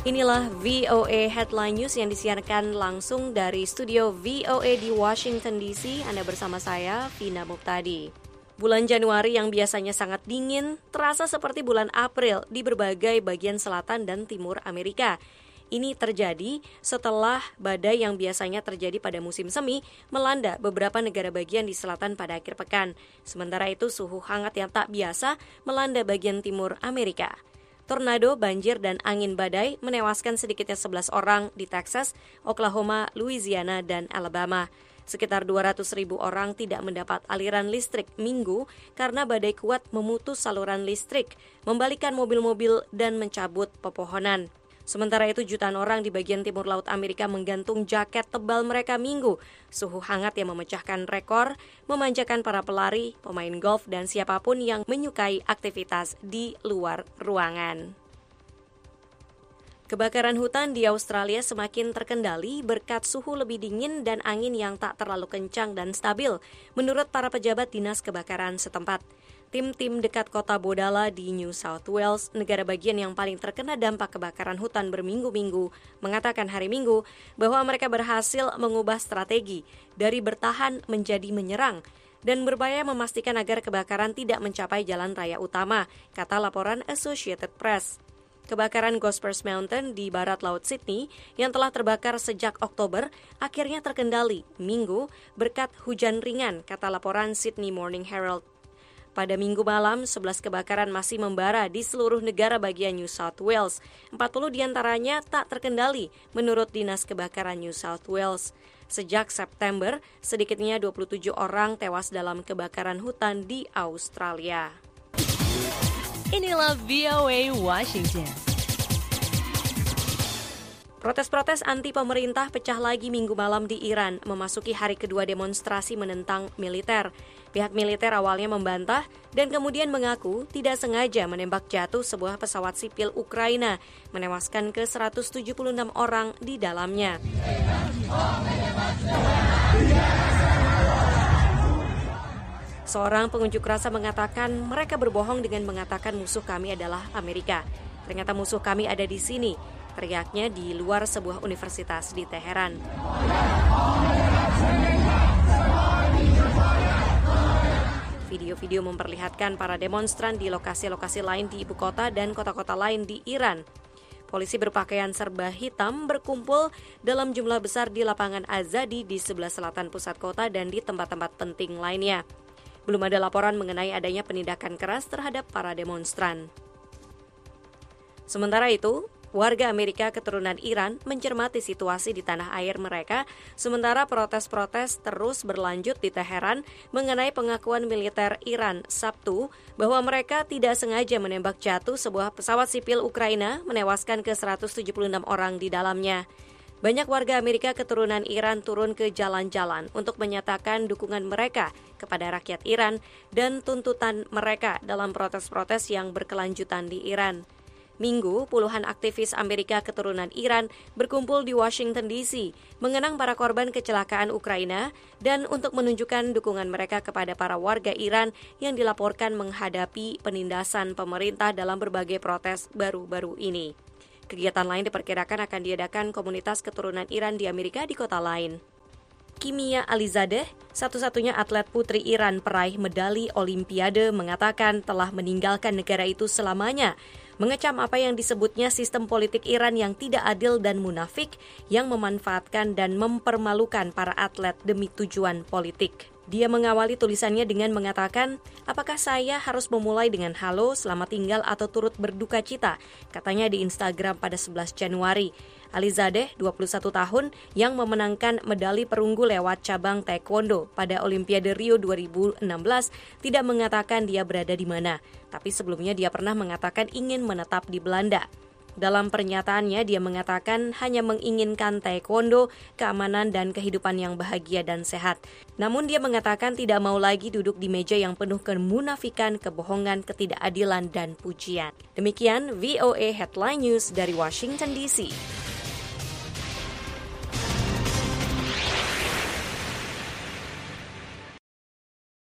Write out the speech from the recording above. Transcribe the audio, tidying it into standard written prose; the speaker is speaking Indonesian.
Inilah VOA Headline News yang disiarkan langsung dari studio VOA di Washington DC. Anda bersama saya, Vina Muqtadi. Bulan Januari yang biasanya sangat dingin, terasa seperti bulan April di berbagai bagian selatan dan timur Amerika. Ini terjadi setelah badai yang biasanya terjadi pada musim semi melanda beberapa negara bagian di selatan pada akhir pekan. Sementara itu, suhu hangat yang tak biasa melanda bagian timur Amerika. Tornado, banjir, dan angin badai menewaskan sedikitnya 11 orang di Texas, Oklahoma, Louisiana, dan Alabama. Sekitar 200.000 orang tidak mendapat aliran listrik Minggu karena badai kuat memutus saluran listrik, membalikan mobil-mobil, dan mencabut pepohonan. Sementara itu, jutaan orang di bagian timur laut Amerika menggantung jaket tebal mereka Minggu. Suhu hangat yang memecahkan rekor, memanjakan para pelari, pemain golf, dan siapapun yang menyukai aktivitas di luar ruangan. Kebakaran hutan di Australia semakin terkendali berkat suhu lebih dingin dan angin yang tak terlalu kencang dan stabil, menurut para pejabat dinas kebakaran setempat. Tim-tim dekat kota Bodala di New South Wales, negara bagian yang paling terkena dampak kebakaran hutan berminggu-minggu, mengatakan hari Minggu bahwa mereka berhasil mengubah strategi dari bertahan menjadi menyerang dan berupaya memastikan agar kebakaran tidak mencapai jalan raya utama, kata laporan Associated Press. Kebakaran Gospers Mountain di barat laut Sydney yang telah terbakar sejak Oktober akhirnya terkendali Minggu berkat hujan ringan, kata laporan Sydney Morning Herald. Pada Minggu malam, 11 kebakaran masih membara di seluruh negara bagian New South Wales. 40 diantaranya tak terkendali, menurut Dinas Kebakaran New South Wales. Sejak September, sedikitnya 27 orang tewas dalam kebakaran hutan di Australia. Inilah VOA Washington. Protes-protes anti pemerintah pecah lagi Minggu malam di Iran, memasuki hari kedua demonstrasi menentang militer. Pihak militer awalnya membantah dan kemudian mengaku tidak sengaja menembak jatuh sebuah pesawat sipil Ukraina, menewaskan ke-176 orang di dalamnya. Seorang pengunjuk rasa mengatakan mereka berbohong dengan mengatakan musuh kami adalah Amerika. Ternyata musuh kami ada di sini, teriaknya di luar sebuah universitas di Teheran. Video-video memperlihatkan para demonstran di lokasi-lokasi lain di ibu kota dan kota-kota lain di Iran. Polisi berpakaian serba hitam berkumpul dalam jumlah besar di lapangan Azadi di sebelah selatan pusat kota dan di tempat-tempat penting lainnya. Belum ada laporan mengenai adanya penindakan keras terhadap para demonstran. Sementara itu, warga Amerika keturunan Iran mencermati situasi di tanah air mereka, sementara protes-protes terus berlanjut di Teheran mengenai pengakuan militer Iran Sabtu bahwa mereka tidak sengaja menembak jatuh sebuah pesawat sipil Ukraina, menewaskan ke-176 orang di dalamnya. Banyak warga Amerika keturunan Iran turun ke jalan-jalan untuk menyatakan dukungan mereka kepada rakyat Iran dan tuntutan mereka dalam protes-protes yang berkelanjutan di Iran. Minggu, puluhan aktivis Amerika keturunan Iran berkumpul di Washington DC, mengenang para korban kecelakaan Ukraina dan untuk menunjukkan dukungan mereka kepada para warga Iran yang dilaporkan menghadapi penindasan pemerintah dalam berbagai protes baru-baru ini. Kegiatan lain diperkirakan akan diadakan komunitas keturunan Iran di Amerika di kota lain. Kimia Alizadeh, satu-satunya atlet putri Iran peraih medali Olimpiade, mengatakan telah meninggalkan negara itu selamanya, mengecam apa yang disebutnya sistem politik Iran yang tidak adil dan munafik yang memanfaatkan dan mempermalukan para atlet demi tujuan politik. Dia mengawali tulisannya dengan mengatakan, apakah saya harus memulai dengan halo, selamat tinggal atau turut berduka cita, katanya di Instagram pada 11 Januari. Alizadeh, 21 tahun, yang memenangkan medali perunggu lewat cabang taekwondo pada Olimpiade Rio 2016, tidak mengatakan dia berada di mana, tapi sebelumnya dia pernah mengatakan ingin menetap di Belanda. Dalam pernyataannya, dia mengatakan hanya menginginkan taekwondo, keamanan, dan kehidupan yang bahagia dan sehat. Namun dia mengatakan tidak mau lagi duduk di meja yang penuh kemunafikan, kebohongan, ketidakadilan, dan pujian. Demikian VOA Headline News dari Washington DC.